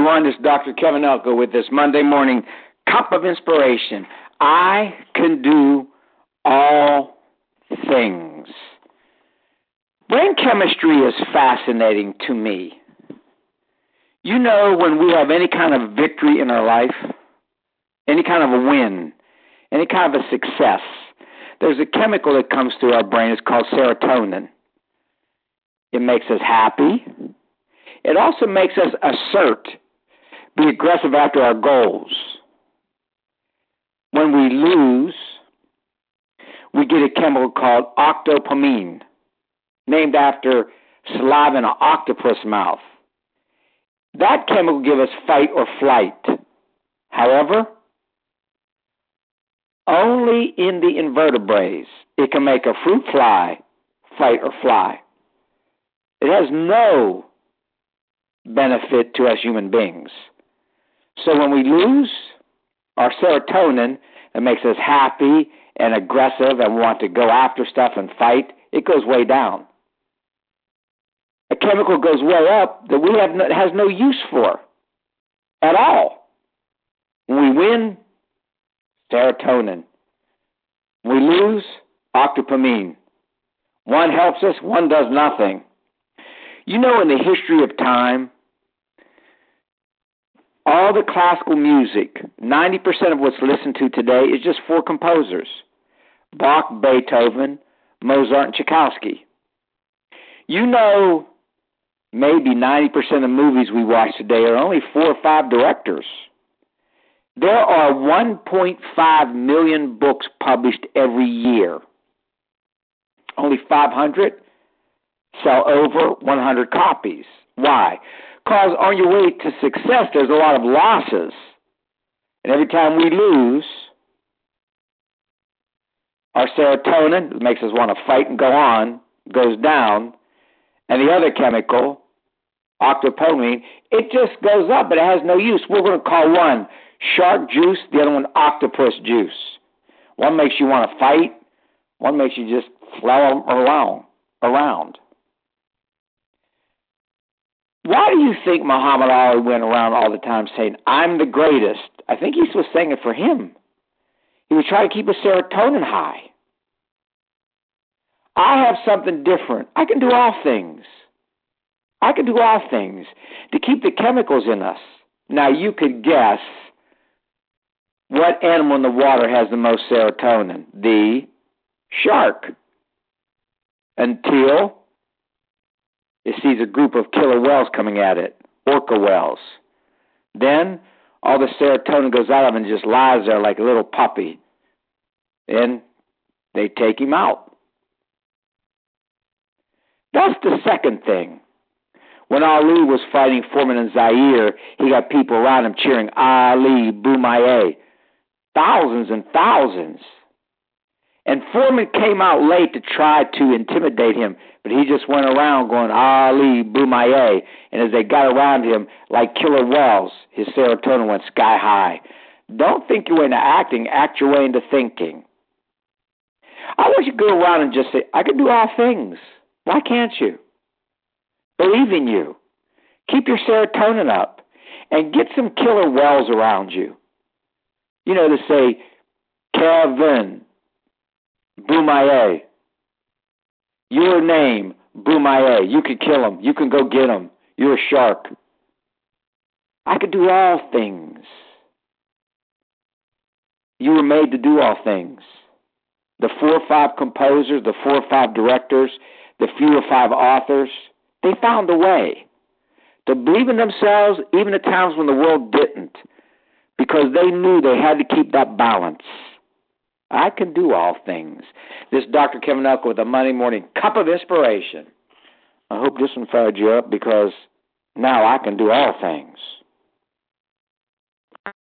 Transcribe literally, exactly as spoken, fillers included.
everyone. This is Doctor Kevin Elko with this Monday morning cup of inspiration. I can do all things. Brain chemistry is fascinating to me. You know, when we have any kind of victory in our life, any kind of a win, any kind of a success, there's a chemical that comes through our brain. It's called serotonin. It makes us happy. It also makes us assert, be aggressive after our goals. When we lose, we get a chemical called octopamine, named after saliva in an octopus mouth. That chemical gives us fight or flight. However, only in the invertebrates it can make a fruit fly fight or fly. It has no benefit to us human beings. So when we lose our serotonin, that makes us happy and aggressive and want to go after stuff and fight, it goes way down. A chemical goes way up that we have no, has no use for at all. When we win, serotonin. When we lose, octopamine. One helps us, one does nothing. You know, in the history of time, all the classical music, ninety percent of what's listened to today is just four composers: Bach, Beethoven, Mozart, and Tchaikovsky. You know, maybe ninety percent of movies we watch today are only four or five directors. There are one point five million books published every year. Only five hundred sell over one hundred copies. Why? Because on your way to success, there's a lot of losses. And every time we lose, our serotonin, that makes us want to fight and go on, goes down. And the other chemical, octopamine, it just goes up, but it has no use. We're going to call one shark juice, the other one octopus juice. One makes you want to fight, one makes you just flow around. around. Why do you think Muhammad Ali went around all the time saying, I'm the greatest? I think he was saying it for him. He was trying to keep his serotonin high. I have something different. I can do all things. I can do all things to keep the chemicals in us. Now, you could guess what animal in the water has the most serotonin? The shark. Until it sees a group of killer whales coming at it, orca whales. Then all the serotonin goes out of him and just lies there like a little puppy. Then they take him out. That's the second thing. When Ali was fighting Foreman in Zaire, he got people around him cheering, Ali, Boumaier. Thousands and thousands. And Foreman came out late to try to intimidate him, but he just went around going, Ali, Boumaier. And as they got around him, like killer whales, his serotonin went sky high. Don't think your way into acting, act your way into thinking. I want you to go around and just say, I can do all things. Why can't you? Believe in you. Keep your serotonin up. And get some killer whales around you. You know, to say, Kevin, Boumaier. Your name, Boumaier. You could kill him. You can go get him. You're a shark. I could do all things. You were made to do all things. The four or five composers, the four or five directors, the few or five authors, they found a way to believe in themselves even at times when the world didn't, because they knew they had to keep that balance. I can do all things. This is Doctor Kevin Elko with a Monday morning cup of inspiration. I hope this one fired you up, because now I can do all things.